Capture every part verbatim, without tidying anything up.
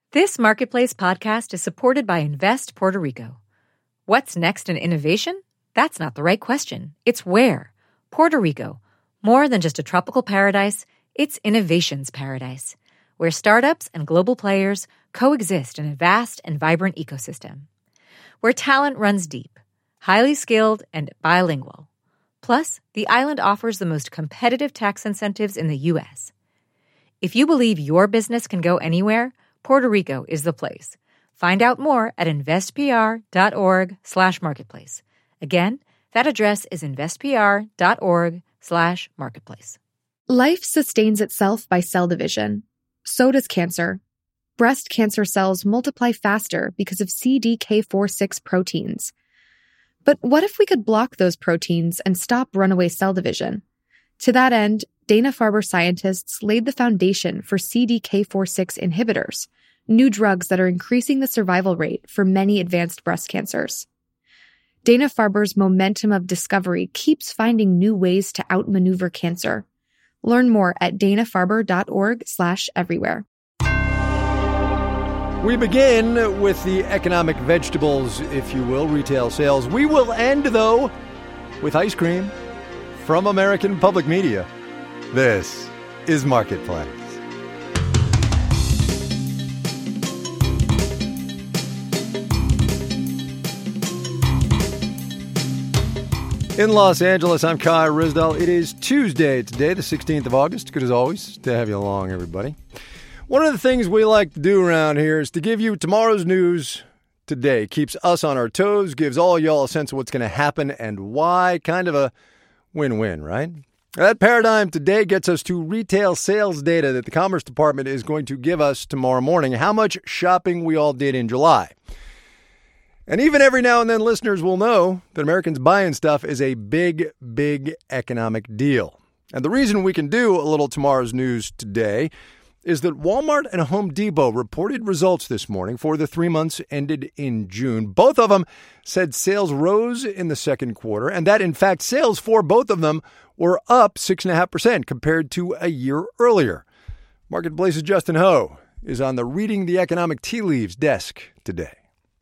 This Marketplace podcast is supported by Invest Puerto Rico. What's next in innovation? That's not the right question. It's where. Puerto Rico. More than just a tropical paradise, it's innovation's paradise, where startups and global players coexist in a vast and vibrant ecosystem. Where talent runs deep, highly skilled, and bilingual. Plus, the island offers the most competitive tax incentives in the U S. If you believe your business can go anywhere, Puerto Rico is the place. Find out more at investpr.org slash marketplace. Again, that address is investpr.org slash marketplace. Life sustains itself by cell division. So does cancer. Breast cancer cells multiply faster because of C D K four six proteins. But what if we could block those proteins and stop runaway cell division? To that end, Dana-Farber scientists laid the foundation for C D K four six inhibitors, new drugs that are increasing the survival rate for many advanced breast cancers. Dana-Farber's momentum of discovery keeps finding new ways to outmaneuver cancer. Learn more at danafarber.org slash everywhere. We begin with the economic vegetables, if you will, retail sales. We will end, though, with ice cream from American Public Media. This is Marketplace. In Los Angeles, I'm Kai Ryssdal. It is Tuesday today, the sixteenth of August. Good as always to have you along, everybody. One of the things we like to do around here is to give you tomorrow's news today. Keeps us on our toes, gives all y'all a sense of what's going to happen and why. Kind of a win-win, right? That paradigm today gets us to retail sales data that the Commerce Department is going to give us tomorrow morning. How much shopping we all did in July. And even every now and then, listeners will know that Americans buying stuff is a big, big economic deal. And the reason we can do a little tomorrow's news today is that Walmart and Home Depot reported results this morning for the three months ended in June. Both of them said sales rose in the second quarter, and that, in fact, sales for both of them were up six point five percent compared to a year earlier. Marketplace's Justin Ho is on the Reading the Economic Tea Leaves desk today.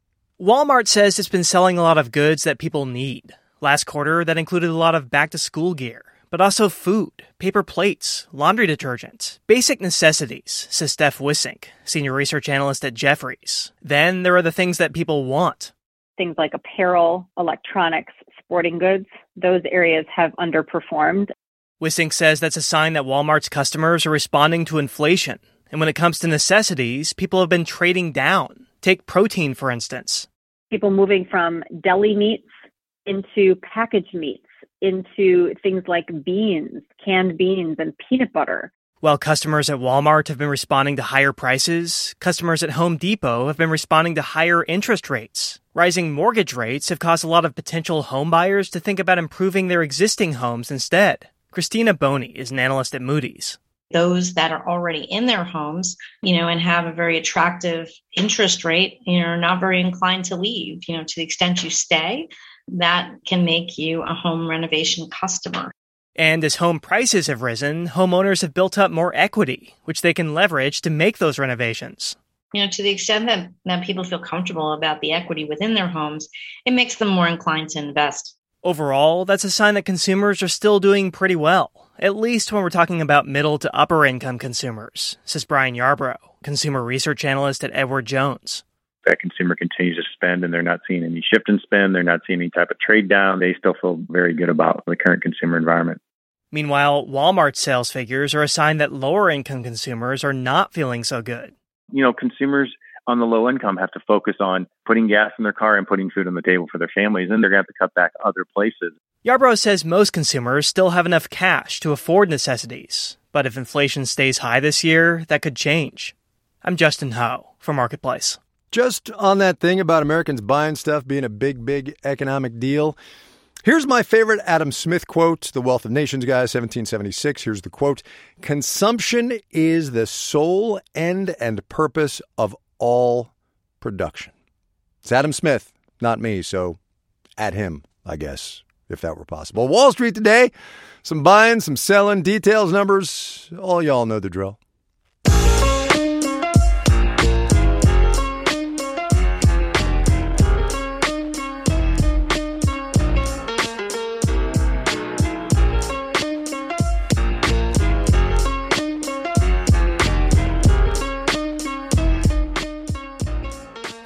Walmart says it's been selling a lot of goods that people need. Last quarter, that included a lot of back-to-school gear, but also food, paper plates, laundry detergent, basic necessities, says Steph Wissink, senior research analyst at Jefferies. Then there are the things that people want. Things like apparel, electronics, sporting goods, those areas have underperformed. Wissink says that's a sign that Walmart's customers are responding to inflation. And when it comes to necessities, people have been trading down. Take protein, for instance. People moving from deli meats into packaged meats, into things like beans, canned beans, and peanut butter. While customers at Walmart have been responding to higher prices, customers at Home Depot have been responding to higher interest rates. Rising mortgage rates have caused a lot of potential home buyers to think about improving their existing homes instead. Christina Boney is an analyst at Moody's. Those that are already in their homes, you know, and have a very attractive interest rate, you know, are not very inclined to leave. You know, to the extent you stay, that can make you a home renovation customer. And as home prices have risen, homeowners have built up more equity, which they can leverage to make those renovations. You know, to the extent that, that people feel comfortable about the equity within their homes, it makes them more inclined to invest. Overall, that's a sign that consumers are still doing pretty well, at least when we're talking about middle to upper income consumers, says Brian Yarbrough, consumer research analyst at Edward Jones. That consumer continues to spend and they're not seeing any shift in spend. They're not seeing any type of trade down. They still feel very good about the current consumer environment. Meanwhile, Walmart's sales figures are a sign that lower income consumers are not feeling so good. You know, consumers on the low income have to focus on putting gas in their car and putting food on the table for their families, and they're going to have to cut back other places. Yarbrough says most consumers still have enough cash to afford necessities, but if inflation stays high this year, that could change. I'm Justin Ho for Marketplace. Just on that thing about Americans buying stuff being a big, big economic deal, here's my favorite Adam Smith quote, the Wealth of Nations guy, seventeen seventy-six. Here's the quote: "Consumption is the sole end and purpose of all production." It's Adam Smith, not me, so at him, I guess, if that were possible. Wall Street today, some buying, some selling, details, numbers, all y'all know the drill.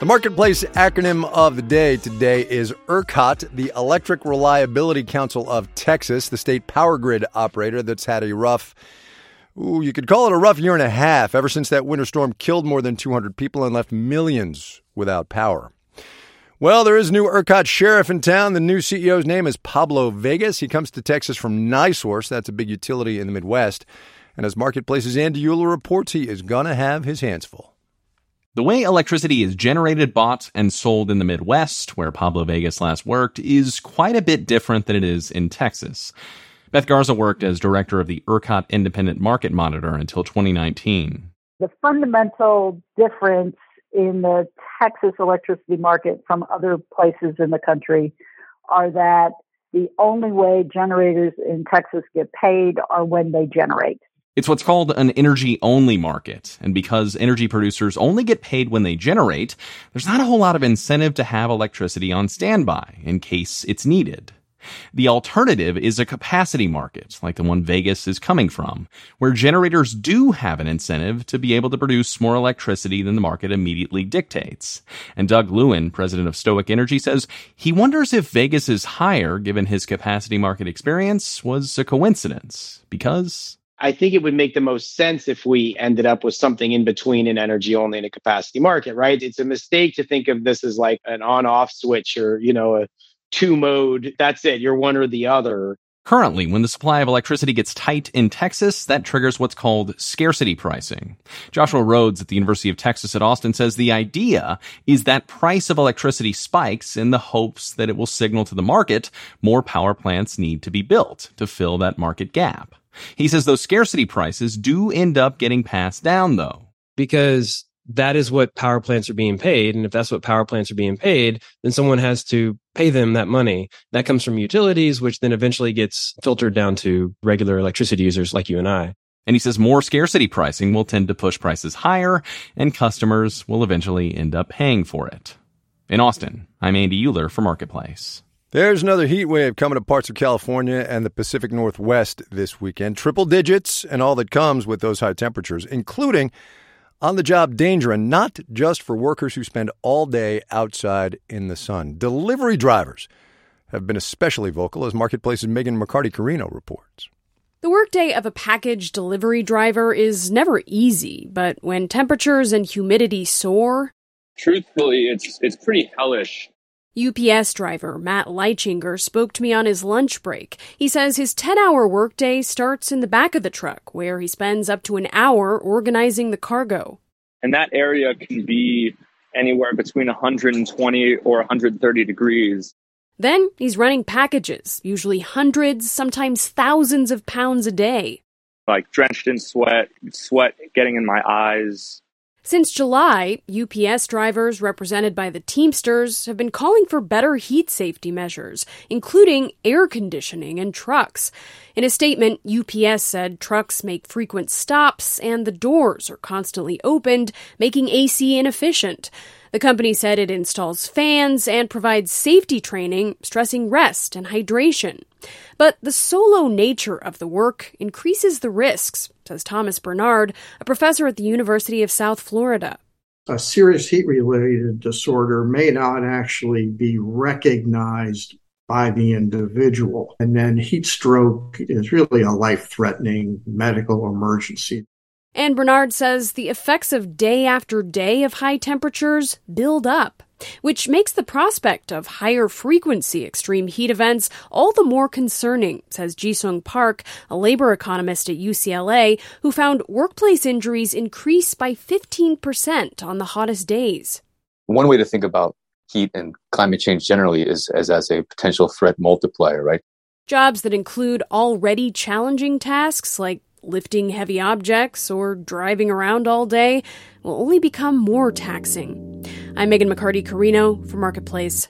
The Marketplace acronym of the day today is ERCOT, the Electric Reliability Council of Texas, the state power grid operator that's had a rough, ooh, you could call it a rough year and a half ever since that winter storm killed more than two hundred people and left millions without power. Well, there is a new ERCOT sheriff in town. The new C E O's name is Pablo Vegas. He comes to Texas from NiSource. That's a big utility in the Midwest. And as Marketplace's Andy Euler reports, he is going to have his hands full. The way electricity is generated, bought, and sold in the Midwest, where Pablo Vegas last worked, is quite a bit different than it is in Texas. Beth Garza worked as director of the ERCOT Independent Market Monitor until twenty nineteen. The fundamental difference in the Texas electricity market from other places in the country are that the only way generators in Texas get paid are when they generate. It's what's called an energy-only market, and because energy producers only get paid when they generate, there's not a whole lot of incentive to have electricity on standby in case it's needed. The alternative is a capacity market, like the one Vegas is coming from, where generators do have an incentive to be able to produce more electricity than the market immediately dictates. And Doug Lewin, president of Stoic Energy, says he wonders if Vegas's hire, given his capacity market experience, was a coincidence, because I think it would make the most sense if we ended up with something in between an energy only and a capacity market, right? It's a mistake to think of this as like an on-off switch or, you know, a two mode. That's it. You're one or the other. Currently, when the supply of electricity gets tight in Texas, that triggers what's called scarcity pricing. Joshua Rhodes at the University of Texas at Austin says the idea is that price of electricity spikes in the hopes that it will signal to the market more power plants need to be built to fill that market gap. He says those scarcity prices do end up getting passed down, though. Because that is what power plants are being paid. And if that's what power plants are being paid, then someone has to pay them that money. That comes from utilities, which then eventually gets filtered down to regular electricity users like you and I. And he says more scarcity pricing will tend to push prices higher, and customers will eventually end up paying for it. In Austin, I'm Andy Euler for Marketplace. There's another heat wave coming to parts of California and the Pacific Northwest this weekend. Triple digits and all that comes with those high temperatures, including on-the-job danger, and not just for workers who spend all day outside in the sun. Delivery drivers have been especially vocal, as Marketplace's Megan McCarty-Carino reports. The workday of a package delivery driver is never easy, but when temperatures and humidity soar... Truthfully, it's it's pretty hellish. U P S driver Matt Leichinger spoke to me on his lunch break. He says his ten-hour workday starts in the back of the truck, where he spends up to an hour organizing the cargo. And that area can be anywhere between one hundred twenty or one hundred thirty degrees. Then he's running packages, usually hundreds, sometimes thousands of pounds a day. Like drenched in sweat, sweat getting in my eyes. Since July, U P S drivers represented by the Teamsters have been calling for better heat safety measures, including air conditioning in trucks. In a statement, U P S said trucks make frequent stops and the doors are constantly opened, making A C inefficient. The company said it installs fans and provides safety training, stressing rest and hydration. But the solo nature of the work increases the risks, says Thomas Bernard, a professor at the University of South Florida. A serious heat-related disorder may not actually be recognized by the individual. And then heat stroke is really a life-threatening medical emergency. And Bernard says the effects of day after day of high temperatures build up, which makes the prospect of higher frequency extreme heat events all the more concerning, says Ji-Sung Park, a labor economist at U C L A, who found workplace injuries increase by fifteen percent on the hottest days. One way to think about heat and climate change generally is as, as a potential threat multiplier, right? Jobs that include already challenging tasks like lifting heavy objects or driving around all day will only become more taxing. I'm Megan McCarty-Carino for Marketplace.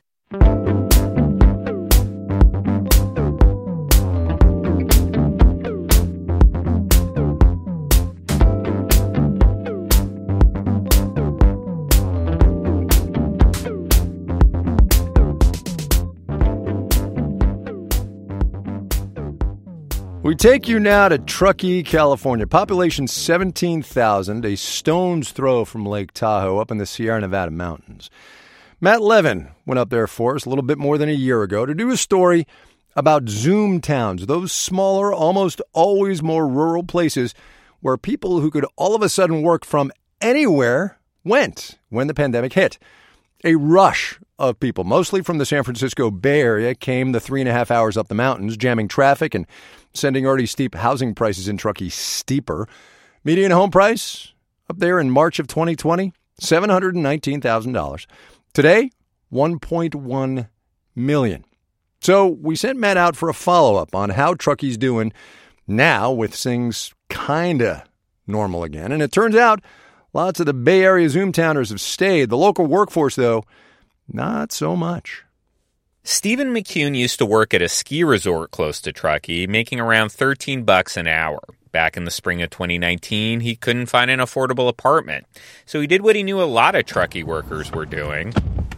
We We take you now to Truckee, California. Population seventeen thousand, a stone's throw from Lake Tahoe up in the Sierra Nevada mountains. Matt Levin went up there for us a little bit more than a year ago to do a story about Zoom towns, those smaller, almost always more rural places where people who could all of a sudden work from anywhere went when the pandemic hit. A rush of people, mostly from the San Francisco Bay Area, came the three and a half hours up the mountains, jamming traffic and sending already steep housing prices in Truckee steeper. Median home price up there in March of twenty twenty, seven hundred nineteen thousand dollars. Today, one point one million dollars. So we sent Matt out for a follow-up on how Truckee's doing now with things kind of normal again. And it turns out lots of the Bay Area Zoomtowners have stayed. The local workforce, though, not so much. Stephen McCune used to work at a ski resort close to Truckee, making around thirteen bucks an hour. Back in the spring of twenty nineteen, he couldn't find an affordable apartment. So he did what he knew a lot of Truckee workers were doing.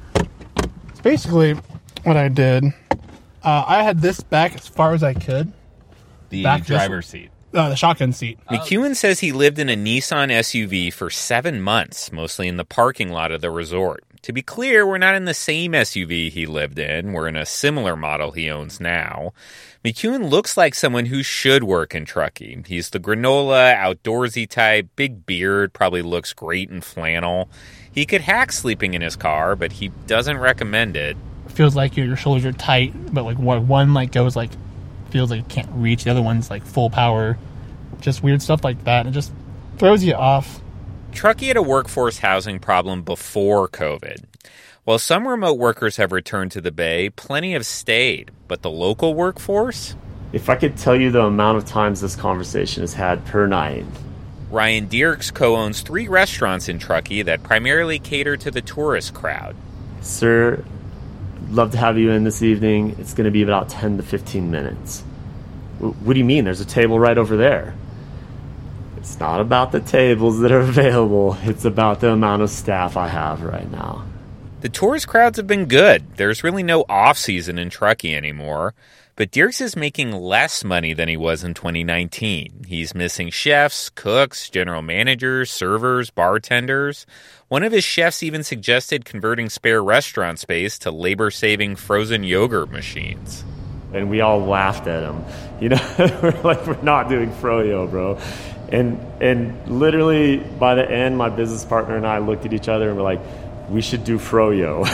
Basically, what I did, uh, I had this back as far as I could. The back driver's this, seat. Uh, the shotgun seat. McEwen says he lived in a Nissan S U V for seven months, mostly in the parking lot of the resort. To be clear, we're not in the same S U V he lived in. We're in a similar model he owns now. McEwen looks like someone who should work in Truckee. He's the granola, outdoorsy type, big beard, probably looks great in flannel. He could hack sleeping in his car, but he doesn't recommend it. It feels like your, your shoulders are tight, but like one, one like goes like, feels like it can't reach. The other one's like full power. Just weird stuff like that. It just throws you off. Truckee had a workforce housing problem before COVID. While some remote workers have returned to the Bay, plenty have stayed. But the local workforce? If I could tell you the amount of times this conversation is had per night. Ryan Dierks co-owns three restaurants in Truckee that primarily cater to the tourist crowd. Sir, love to have you in this evening. It's going to be about ten to fifteen minutes. What do you mean? There's a table right over there. It's not about the tables that are available. It's about the amount of staff I have right now. The tourist crowds have been good. There's really no off-season in Truckee anymore. But Dierks is making less money than he was in twenty nineteen. He's missing chefs, cooks, general managers, servers, bartenders. One of his chefs even suggested converting spare restaurant space to labor-saving frozen yogurt machines. And we all laughed at him. You know, we're like, we're not doing froyo, bro. And and literally by the end, my business partner and I looked at each other and were like, we should do froyo.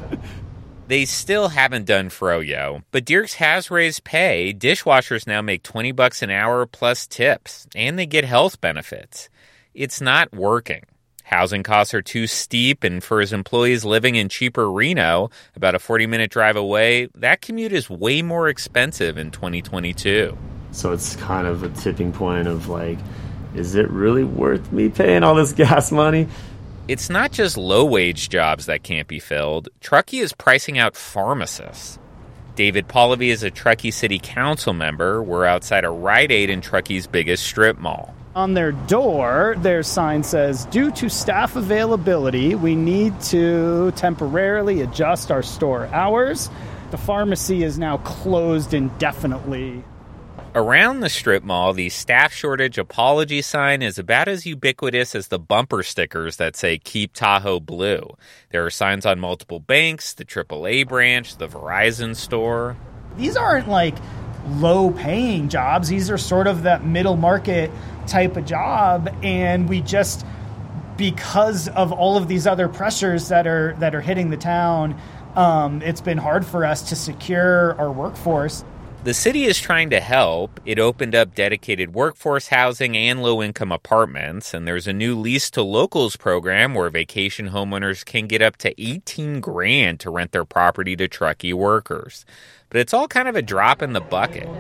They still haven't done froyo, but Dierks has raised pay. Dishwashers now make twenty bucks an hour plus tips, and they get health benefits. It's not working. Housing costs are too steep, and for his employees living in cheaper Reno, about a forty-minute drive away, that commute is way more expensive in twenty twenty-two. So it's kind of a tipping point of like, is it really worth me paying all this gas money? It's not just low-wage jobs that can't be filled. Truckee is pricing out pharmacists. David Pallavi is a Truckee City Council member. We're outside a Rite Aid in Truckee's biggest strip mall. On their door, their sign says, due to staff availability, we need to temporarily adjust our store hours. The pharmacy is now closed indefinitely. Around the strip mall, the staff shortage apology sign is about as ubiquitous as the bumper stickers that say Keep Tahoe Blue. There are signs on multiple banks, the triple A branch, the Verizon store. These aren't like low-paying jobs. These are sort of that middle market type of job, and we just, because of all of these other pressures that are that are hitting the town, um, it's been hard for us to secure our workforce. The city is trying to help. It opened up dedicated workforce housing and low-income apartments, and there's a new Lease to Locals program where vacation homeowners can get up to eighteen grand to rent their property to Truckee workers. But it's all kind of a drop in the bucket.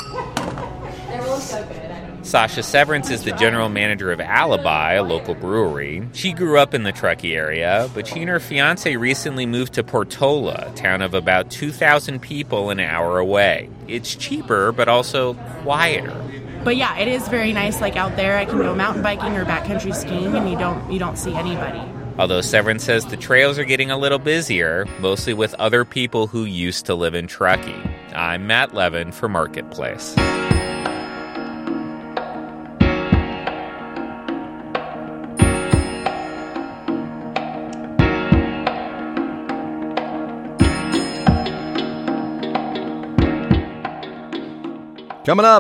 Sasha Severance is the general manager of Alibi, a local brewery. She grew up in the Truckee area, but she and her fiancé recently moved to Portola, a town of about two thousand people an hour away. It's cheaper, but also quieter. But yeah, it is very nice. Like out there, I can go mountain biking or backcountry skiing, and you don't you don't see anybody. Although Severance says the trails are getting a little busier, mostly with other people who used to live in Truckee. I'm Matt Levin for Marketplace. Coming up.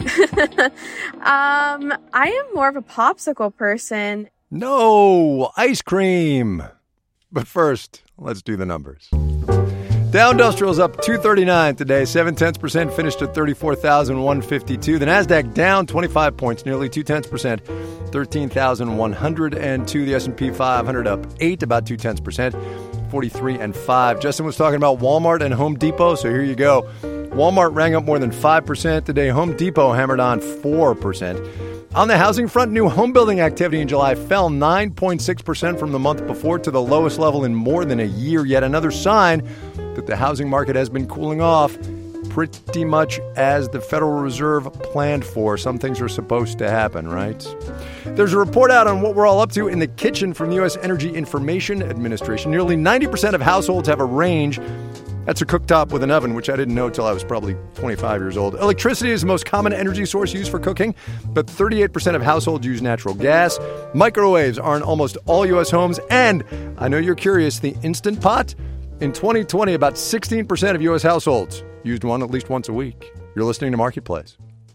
um, I am more of a popsicle person. No, ice cream. But first, let's do the numbers. Dow Industrial's up two thirty-nine today, seven tenths percent, finished at thirty-four thousand one hundred fifty-two. The Nasdaq down twenty-five points, nearly two tenths percent, thirteen thousand one hundred two. The S and P five hundred up eight, about two tenths percent, forty-three and five. Justin was talking about Walmart and Home Depot, so here you go. Walmart rang up more than five percent today. Home Depot hammered on four percent. On the housing front, new home building activity in July fell nine point six percent from the month before to the lowest level in more than a year. Yet another sign that the housing market has been cooling off pretty much as the Federal Reserve planned for. Some things are supposed to happen, right? There's a report out on what we're all up to in the kitchen from the U S Energy Information Administration. Nearly ninety percent of households have a range. That's a cooktop with an oven, which I didn't know until I was probably twenty-five years old. Electricity is the most common energy source used for cooking, but thirty-eight percent of households use natural gas. Microwaves are in almost all U S homes. And I know you're curious, the Instant Pot? In twenty twenty, about sixteen percent of U S households used one at least once a week. You're listening to Marketplace.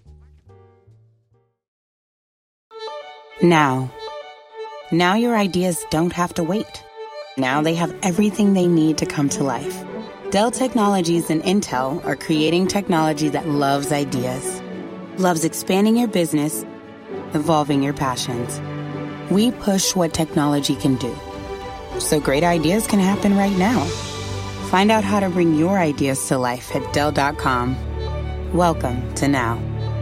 Now. Now your ideas don't have to wait. Now they have everything they need to come to life. Dell Technologies and Intel are creating technology that loves ideas, loves expanding your business, evolving your passions. We push what technology can do, so great ideas can happen right now. Find out how to bring your ideas to life at Dell dot com. Welcome to Now.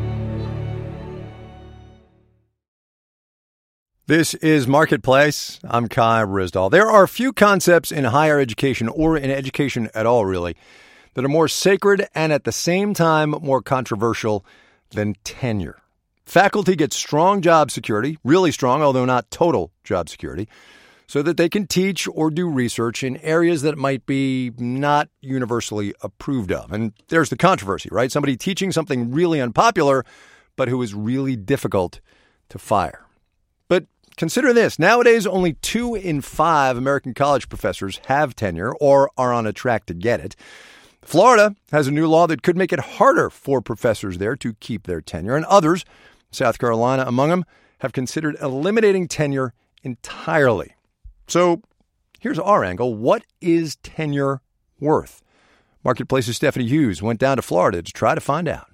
This is Marketplace. I'm Kai Ryssdal. There are a few concepts in higher education, or in education at all, really, that are more sacred and at the same time more controversial than tenure. Faculty get strong job security, really strong, although not total job security, so that they can teach or do research in areas that might be not universally approved of. And there's the controversy, right? Somebody teaching something really unpopular, but who is really difficult to fire. But consider this. Nowadays, only two in five American college professors have tenure or are on a track to get it. Florida has a new law that could make it harder for professors there to keep their tenure. And others, South Carolina among them, have considered eliminating tenure entirely. So here's our angle. What is tenure worth? Marketplace's Stephanie Hughes went down to Florida to try to find out.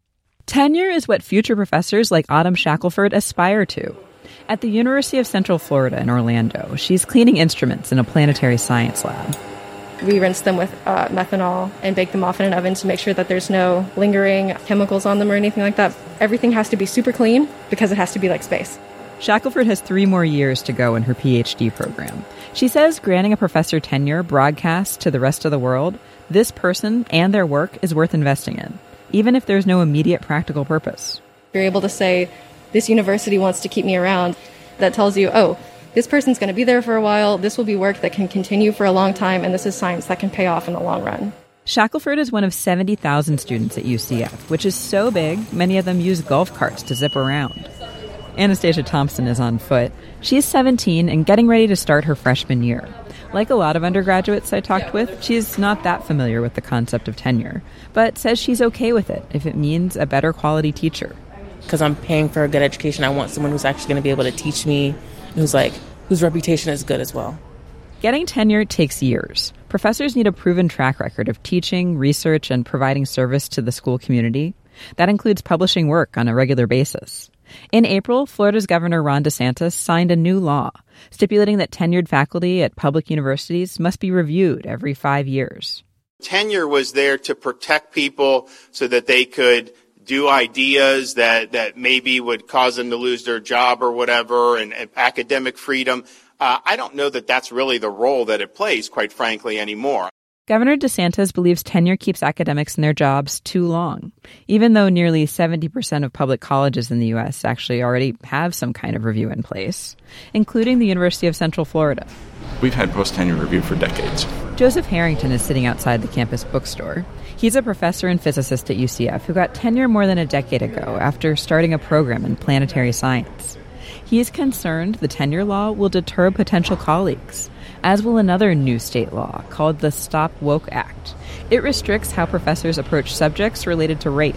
Tenure is what future professors like Autumn Shackelford aspire to. At the University of Central Florida in Orlando, she's cleaning instruments in a planetary science lab. We rinse them with uh, methanol and bake them off in an oven to make sure that there's no lingering chemicals on them or anything like that. Everything has to be super clean because it has to be like space. Shackelford has three more years to go in her P H D program. She says granting a professor tenure broadcasts to the rest of the world, this person and their work is worth investing in, even if there's no immediate practical purpose. You're able to say, this university wants to keep me around. That tells you, oh, this person's going to be there for a while. This will be work that can continue for a long time. And this is science that can pay off in the long run. Shackelford is one of seventy thousand students at U C F, which is so big, many of them use golf carts to zip around. Anastasia Thompson is on foot. She's seventeen and getting ready to start her freshman year. Like a lot of undergraduates I talked with, she's not that familiar with the concept of tenure, but says she's okay with it if it means a better quality teacher. Because I'm paying for a good education, I want someone who's actually going to be able to teach me, who's like, whose reputation is good as well. Getting tenure takes years. Professors need a proven track record of teaching, research, and providing service to the school community. That includes publishing work on a regular basis. In April, Florida's Governor Ron DeSantis signed a new law stipulating that tenured faculty at public universities must be reviewed every five years. Tenure was there to protect people so that they could do ideas that, that maybe would cause them to lose their job or whatever, and, and academic freedom. Uh, I don't know that that's really the role that it plays, quite frankly, anymore. Governor DeSantis believes tenure keeps academics in their jobs too long, even though nearly seventy percent of public colleges in the U S actually already have some kind of review in place, including the University of Central Florida. We've had post-tenure review for decades. Joseph Harrington is sitting outside the campus bookstore. He's a professor and physicist at U C F who got tenure more than a decade ago after starting a program in planetary science. He is concerned the tenure law will deter potential colleagues, as will another new state law called the Stop Woke Act. It restricts how professors approach subjects related to race.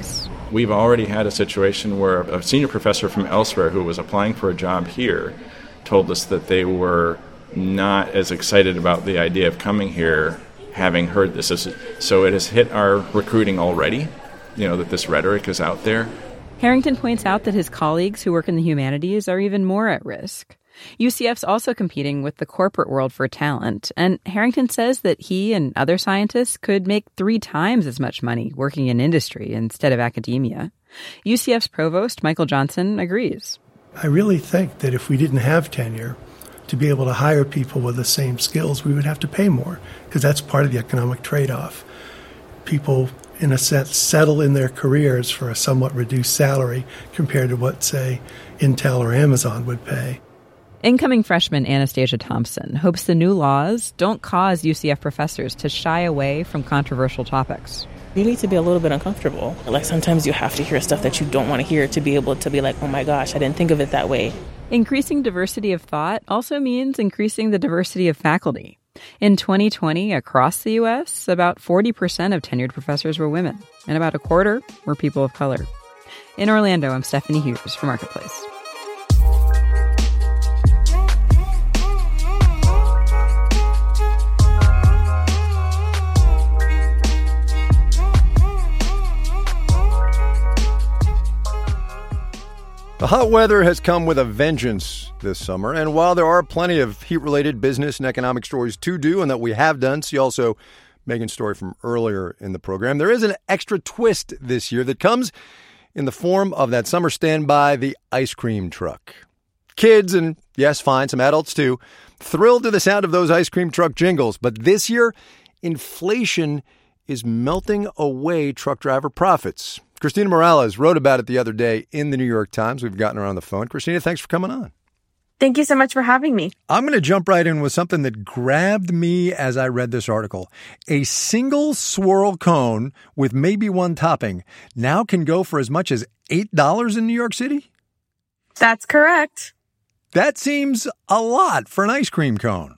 We've already had a situation where a senior professor from elsewhere who was applying for a job here told us that they were not as excited about the idea of coming here having heard this. So it has hit our recruiting already, you know, that this rhetoric is out there. Harrington points out that his colleagues who work in the humanities are even more at risk. U C F's also competing with the corporate world for talent, and Harrington says that he and other scientists could make three times as much money working in industry instead of academia. U C F's provost, Michael Johnson, agrees. I really think that if we didn't have tenure, to be able to hire people with the same skills, we would have to pay more, because that's part of the economic trade-off. People, in a sense, settle in their careers for a somewhat reduced salary compared to what, say, Intel or Amazon would pay. Incoming freshman Anastasia Thompson hopes the new laws don't cause U C F professors to shy away from controversial topics. You need to be a little bit uncomfortable. Like sometimes you have to hear stuff that you don't want to hear to be able to be like, oh my gosh, I didn't think of it that way. Increasing diversity of thought also means increasing the diversity of faculty. In twenty twenty, across the U S, about forty percent of tenured professors were women, and about a quarter were people of color. In Orlando, I'm Stephanie Hughes for Marketplace. The hot weather has come with a vengeance this summer, and while there are plenty of heat-related business and economic stories to do, and that we have done, see also Megan's story from earlier in the program, there is an extra twist this year that comes in the form of that summer standby, the ice cream truck. Kids, and yes, fine, some adults too, thrilled to the sound of those ice cream truck jingles, but this year, inflation is melting away truck driver profits. Christina Morales wrote about it the other day in the New York Times. We've gotten her on the phone. Christina, thanks for coming on. Thank you so much for having me. I'm going to jump right in with something that grabbed me as I read this article. A single swirl cone with maybe one topping now can go for as much as eight dollars in New York City? That's correct. That seems a lot for an ice cream cone.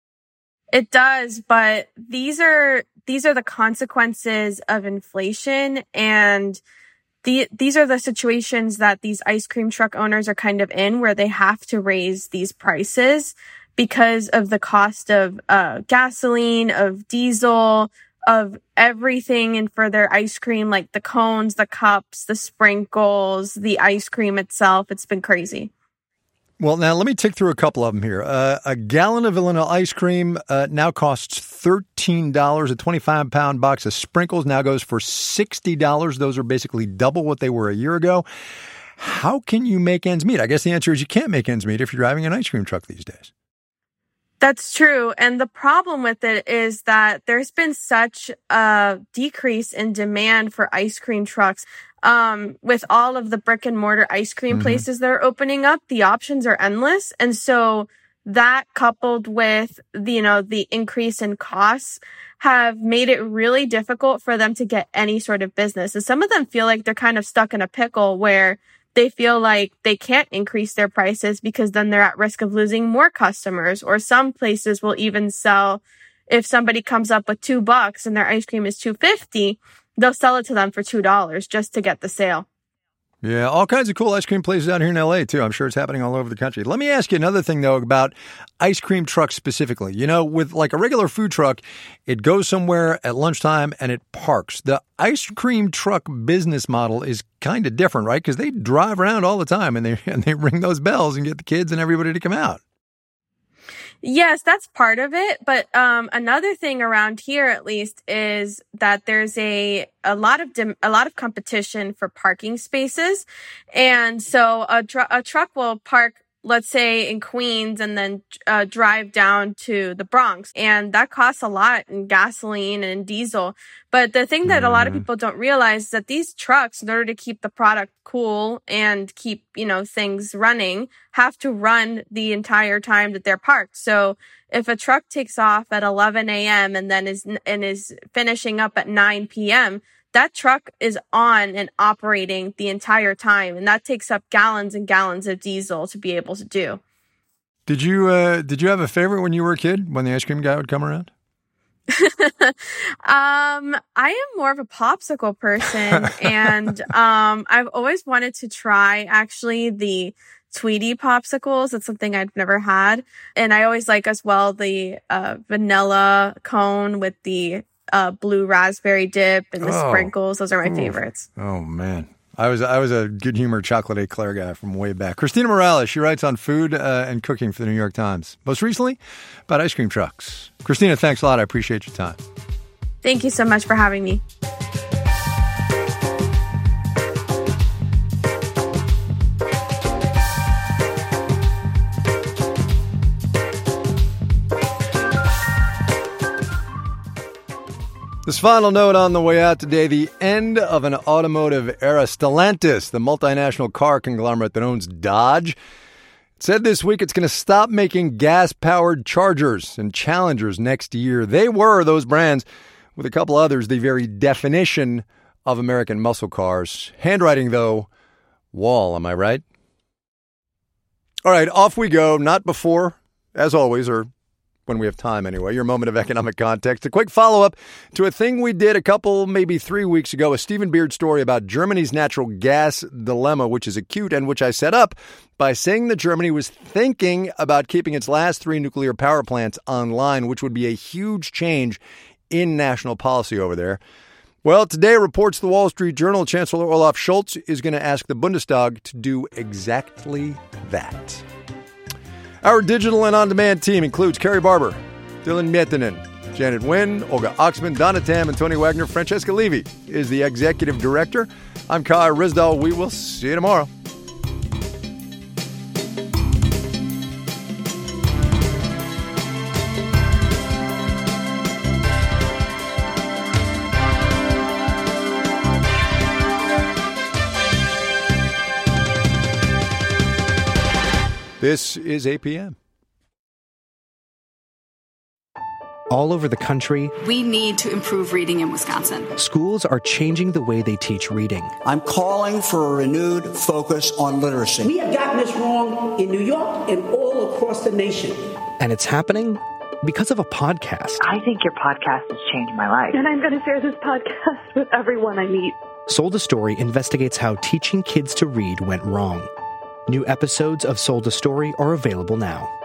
It does, but these are these are the consequences of inflation, and the these are the situations that these ice cream truck owners are kind of in, where they have to raise these prices because of the cost of uh, gasoline, of diesel, of everything, and for their ice cream, like the cones, the cups, the sprinkles, the ice cream itself. It's been crazy. Well, now let me tick through a couple of them here. Uh, a gallon of vanilla ice cream uh, now costs thirteen dollars. A twenty-five pound box of sprinkles now goes for sixty dollars. Those are basically double what they were a year ago. How can you make ends meet? I guess the answer is you can't make ends meet if you're driving an ice cream truck these days. That's true. And the problem with it is that there's been such a decrease in demand for ice cream trucks. Um, with all of the brick and mortar ice cream mm-hmm. places that are opening up, the options are endless. And so that coupled with the, you know, the increase in costs have made it really difficult for them to get any sort of business. And some of them feel like they're kind of stuck in a pickle where they feel like they can't increase their prices because then they're at risk of losing more customers. Or some places will even sell, if somebody comes up with two bucks and their ice cream is two fifty, they'll sell it to them for two dollars just to get the sale. Yeah, all kinds of cool ice cream places out here in L A, too. I'm sure it's happening all over the country. Let me ask you another thing, though, about ice cream trucks specifically. You know, with like a regular food truck, it goes somewhere at lunchtime and it parks. The ice cream truck business model is kind of different, right? Because they drive around all the time and they and they ring those bells and get the kids and everybody to come out. Yes, that's part of it. But um, another thing around here, at least, is that there's a a lot of dim, a lot of competition for parking spaces, and so a, tr- a truck will park, let's say, in Queens and then uh, drive down to the Bronx. And that costs a lot in gasoline and diesel. But the thing that mm. a lot of people don't realize is that these trucks, in order to keep the product cool and keep, you know, things running, have to run the entire time that they're parked. So if a truck takes off at eleven a.m. and then is and is finishing up at nine p.m., that truck is on and operating the entire time, and that takes up gallons and gallons of diesel to be able to do. Did you uh, did you have a favorite when you were a kid, when the ice cream guy would come around? um, I am more of a popsicle person, and um, I've always wanted to try actually the Tweety popsicles. It's something I've never had, and I always like as well the uh, vanilla cone with the uh, blue raspberry dip and the Oh. sprinkles. Those are my Ooh. favorites. Oh, man. I was I was a good humor chocolate eclair guy from way back. Christina Morales, she writes on food uh, and cooking for the New York Times. Most recently, about ice cream trucks. Christina, thanks a lot. I appreciate your time. Thank you so much for having me. This final note on the way out today, the end of an automotive era. Stellantis, the multinational car conglomerate that owns Dodge, said this week it's going to stop making gas-powered Chargers and Challengers next year. They were, those brands, with a couple others, the very definition of American muscle cars. Handwriting, though, wall, am I right? All right, off we go. Not before, as always, or when we have time anyway, your moment of economic context. A quick follow-up to a thing we did a couple, maybe three weeks ago, a Stephen Beard story about Germany's natural gas dilemma, which is acute and which I set up by saying that Germany was thinking about keeping its last three nuclear power plants online, which would be a huge change in national policy over there. Well, today reports the Wall Street Journal, Chancellor Olaf Scholz is going to ask the Bundestag to do exactly that. Our digital and on-demand team includes Carrie Barber, Dylan Mietinen, Janet Nguyen, Olga Oxman, Donna Tam, and Tony Wagner. Francesca Levy is the executive director. I'm Kai Risdal. We will see you tomorrow. This is A P M. All over the country, We need to improve reading in Wisconsin. schools are changing the way they teach reading. I'm calling for a renewed focus on literacy. We have gotten this wrong in New York and all across the nation. And it's happening because of a podcast. I think your podcast has changed my life. And I'm going to share this podcast with everyone I meet. Sold a Story investigates how teaching kids to read went wrong. New episodes of Sold a Story are available now.